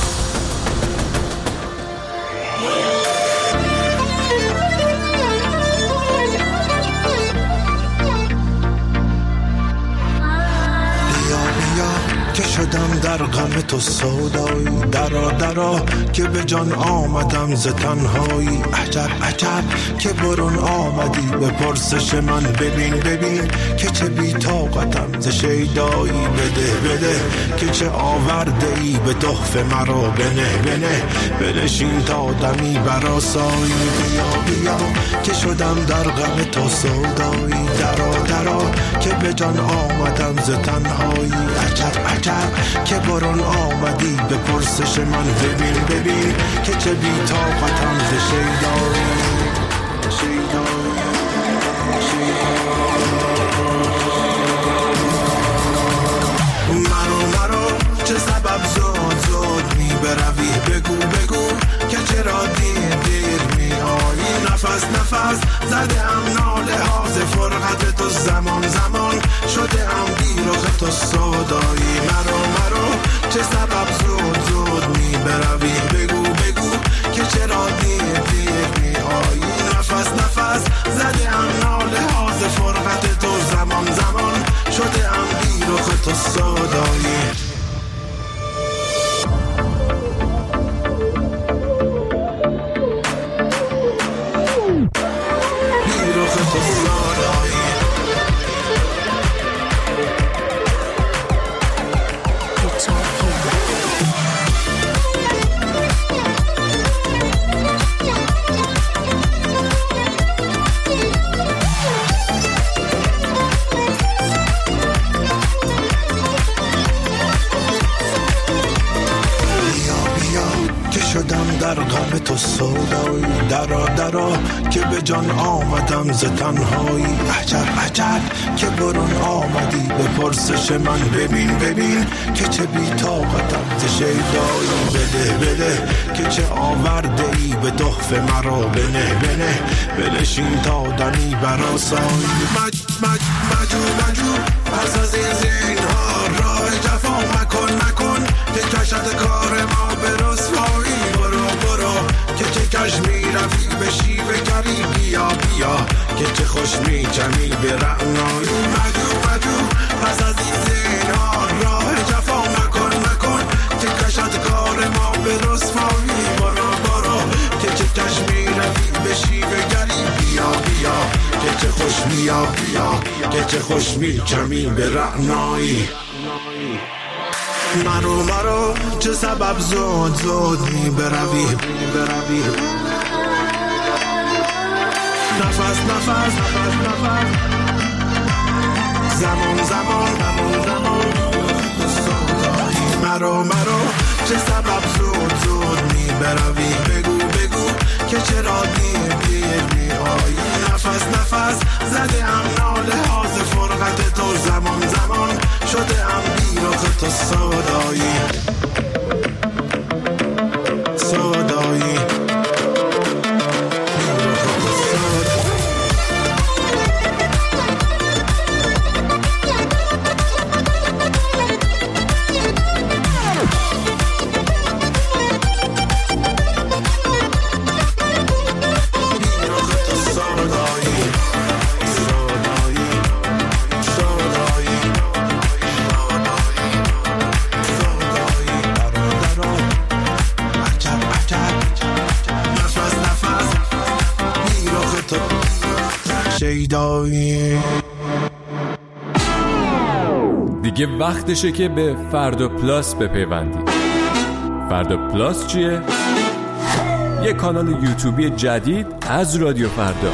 که شدم در غم تو سودایی، درا درا که به جان آمدم ز تنهایی. عجب عجب که برون آمدی به پرسش من، ببین ببین که چه بی طاقتم ز شیدایی. بده بده که چه آورده ای به تحفه مرا، بنه بنه بنشین تا دمی برآسایی. بیا بیا که شدم در غم تو سودایی، درا درا که به جان آمدم ز تنهایی. عجب عجب که برون آمدی به پرسش من، ببین ببین که چه بی طاقتم ز شیدایی. مرو چه سبب زود زود می بروی، بگو بگو که چرا دیر دیر می آیی. نفس نفس زده ام ناله ها ز فرقت تو، زمان زمان شده ام بیرخ تو سودایی. مرو چه سبب زود زود می بروی، بگو بگو که چرا دیر دیر می آیی. نفس نفس زده ام ناله ها ز فرقت تو، زمان زمان شده ام بیرخ تو سودایی. در غم تو سودایی، درا درا که به جان آمدم ز تنهایی. عجب عجب که برون آمدی به پرسش من، ببین ببین که چه بی طاقتم ز شیدایی. بده بده که چه آورده ای به تحفه مرا، بنه بنه بنشین تا دمی برآسایی. مجو پس از این زینهار راه جفا مکن که کشد کار ما به رسوایی. برو که چه کش می رفی به شیوه گری، بیا بیا که چه خوش می چمی به رعنایی. مجو پس از این زینهار راه جفا مکن که کشد کار ما به رسوایی. برو که چه کش می رفی به شیوه گری، بیا بیا که چه خوش بیا که چه خوش می چمی به رعنایی. مرو چه سبب زود زود می بروی، نفس زمان مرو چه سبب زود می بروی، بگو که چرا دیر می آیی. نفس زده ام ناله ها ز فرقت تو، زمان شده ام بیرخ تو سودایی. دیگه وقتشه که به فردا پلاس بپیوندید. فردا پلاس چیه؟ یه کانال یوتیوبی جدید از رادیو فردا.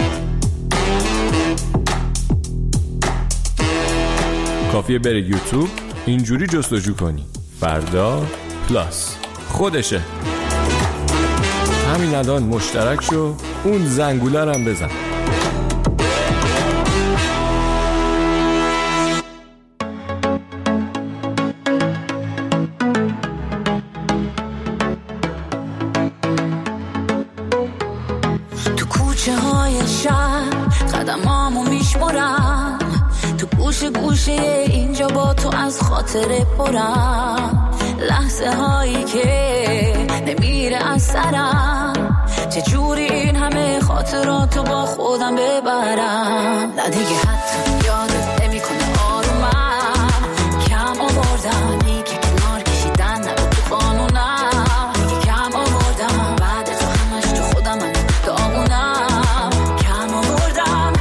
کافیه بری یوتیوب اینجوری جستجو کنی فردا پلاس، خودشه. همین الان مشترک شو، اون زنگوله رو هم بزن. قدمامو میشمرم تو گوشه گوشه اینجا با تو از خاطره پرم لحظه هایی که نمیره از سرم چجوری این همه خاطراتو با خودم ببرم نه دیگه حتی یادت نمیکنه آرومم کم آوردم دیگه کنار کشیدن نبود تو قانونم دیگه کم آوردم بعد تو همش تو خودم من دامونم کم آوردم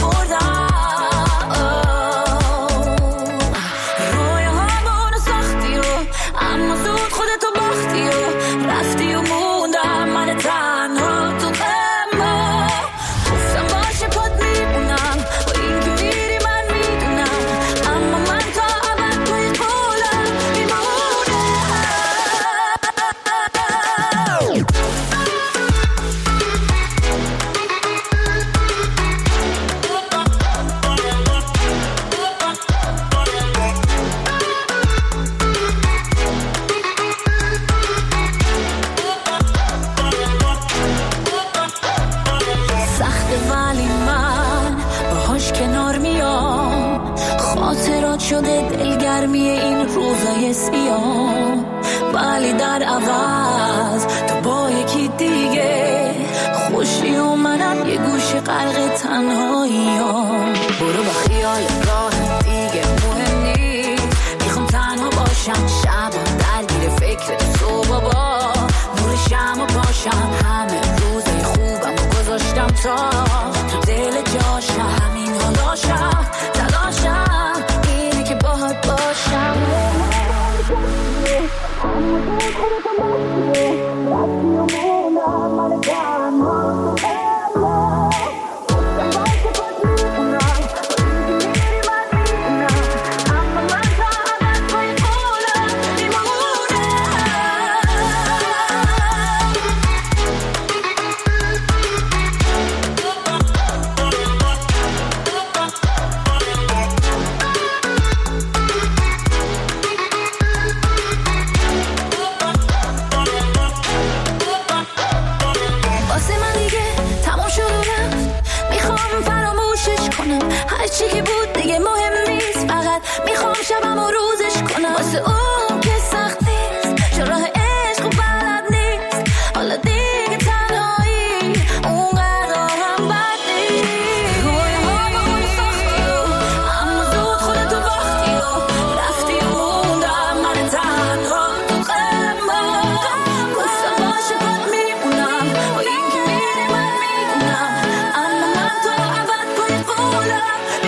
رویاهامونو ساختی و اما زود خودتو باختی و رفتی و موندم من تنها تو غما گفتم باشه پات میمونم با این که میری من میدونم اما من تا ابد توی قولم میمونم سخته ولی من باهاش کنار میام خاطرات شده دلگرمی این روزای سیاه ولی در عوض تو با یکی دیگه خوشی و منم یه گوشه غرق تنهاییام برو با خیال راه دیگه مهم نیست میخوام تنها باشم شب درگیر فکر تو بابا نور شمع باشم همه روزای خوبم و گذاشتم تا تو دل جاشم همین حالاشم تلاشم اینه که باهات باشم هرچی که بود دیگه مهم نیست فقط میخوام شبم و روزش کنم واسه اون که سخت نیست چون راه عشق و بلد نیست حالا دیگه تنهایی اونقدر هم بد نیست رویاهامون ساختی و اما زود خودتو باختی و رفتی و موندم من تنها تو غما گفتم باشه پات میمونم با این که میری من میدونم اما من تو ابد توی قولم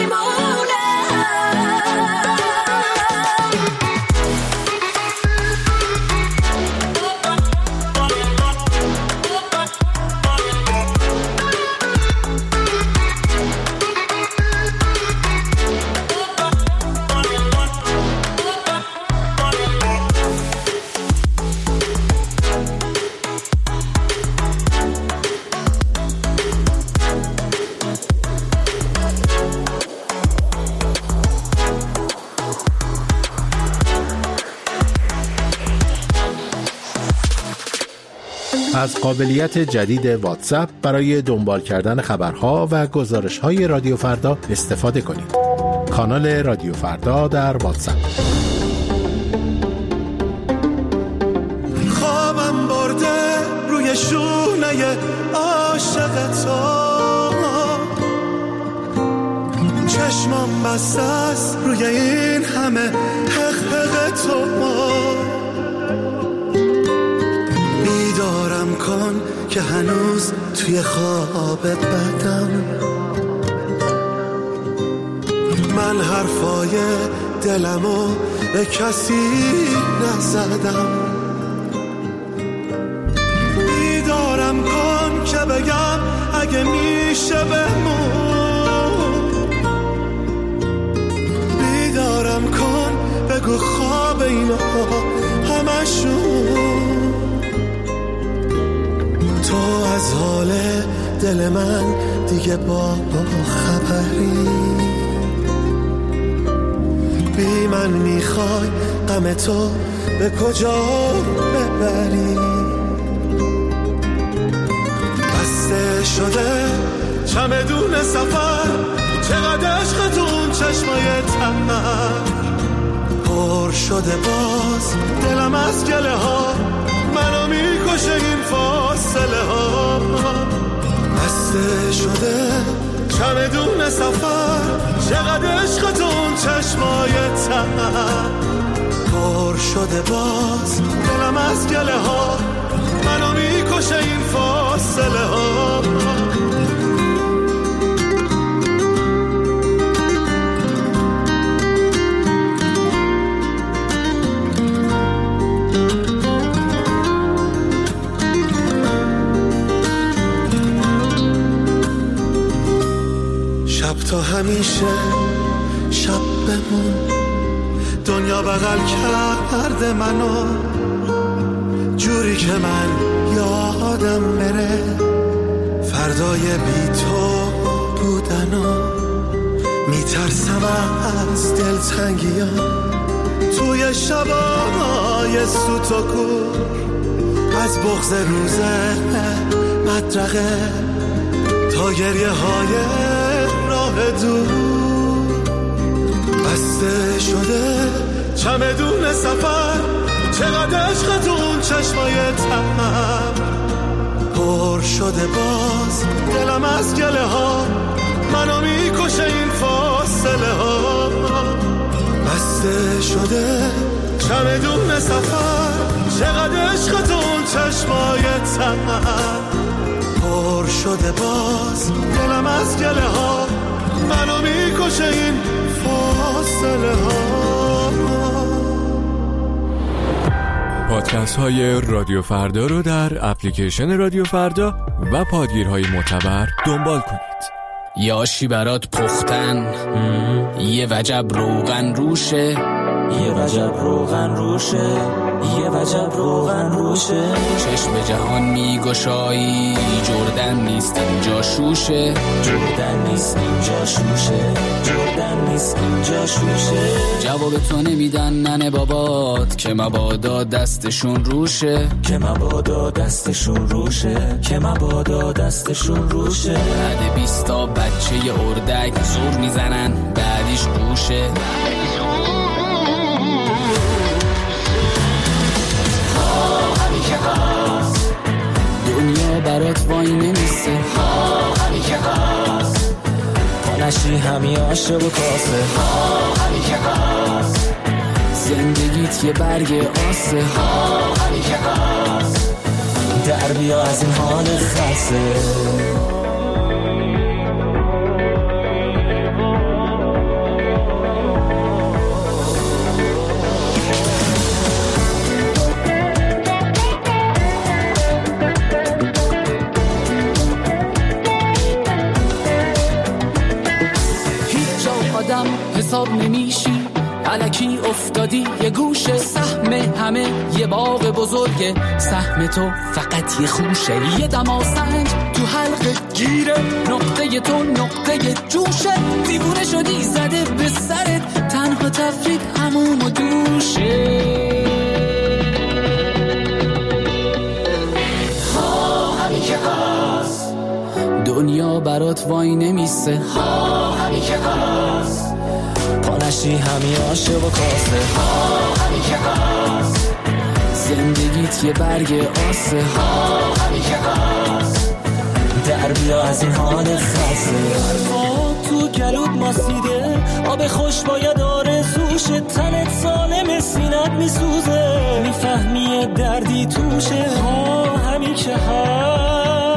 از قابلیت جدید واتساپ برای دنبال کردن خبرها و گزارش‌های رادیو فردا استفاده کنید. کانال رادیو فردا در واتساپ. خوابم برده روی شونه عاشقتا چشمم بسته است روی این همه حق تو بیدارم کن که هنوز توی خواب بدم من حرفای دلمو به کسی نزدم بیدارم کن که بگم اگه میشه بمون بیدارم کن بگو خواب اینا همشون تو از حال دل من دیگه با خبری بی من میخوای غم تو به کجا ببری بسته شده چمدون سفر چقدر عشقتون چشمای تر پر شده باز دلم از گله ها منو میکشه این فاصله ها بسته شده چمدون سفر چقدر عشقتون چشمای تر پر شده باز دلم از گله ها منو میکشه این فاصله ها شب تا همیشه شب بمون دنیا بغل کرده منو جوری که من یادم بره فردای بی تو بودنو میترسم از دلتنگی‌ها توی شبای سوت و کور از بغض روز مدرقه تا گریه های راه دور بسته شده چمدون سفر چقدر عشقتون چشمای تر پر شده باز دلم از گله ها منو میکشه این فاصله ها بسته شده چمدون سفر چقدر عشقتون چشمای تر پر شده باز دلم از گله ها منو میکشه این فاصله ها پادکست های رادیو فردا رو در اپلیکیشن رادیو فردا و پادگیرهای معتبر دنبال کنید. یاشی برات پختن یه وجب روغن روشه یه وجب روغن روشه یه وجب روغن روشه چشم جهان میگشایی جردن نیست اینجا شوشه جردن نیست اینجا شوشه جردن نیست اینجا شوشه جواب تو نمیدن ننه بابات که مبادا دستشون روشه که مبادا دستشون روشه که مبادا دستشون روشه بعد 20 تا بچه اردک زور میزنن بعدیش گوشه دنیا برات وای نمیسه همی که هست پانشی همی آشه و کاسه همی که هست زندگیت یه برگ آسه همی که هست در بیا از این حال خسته حساب نمیشی الکی افتادی یه گوشه سهم همه یه باغ بزرگه سهم تو فقط یه خوشه یه دماسنج تو حلقه گیره نقطه تو نقطه جوشه دیوونه شدی زده به سرت تنها تفرید هموم و دوشه همی که هست دنیا برات وای نمیسه همی که هست پانشی همی آشه و کاسه همی که هست زندگیت یه برگ آسه همی که هست در بیا از این حال خسته تو گلود ماسیده آب خوش باید آرزوشه تنت سالم سینت میسوزه میفهمی دردی توشه همی که هست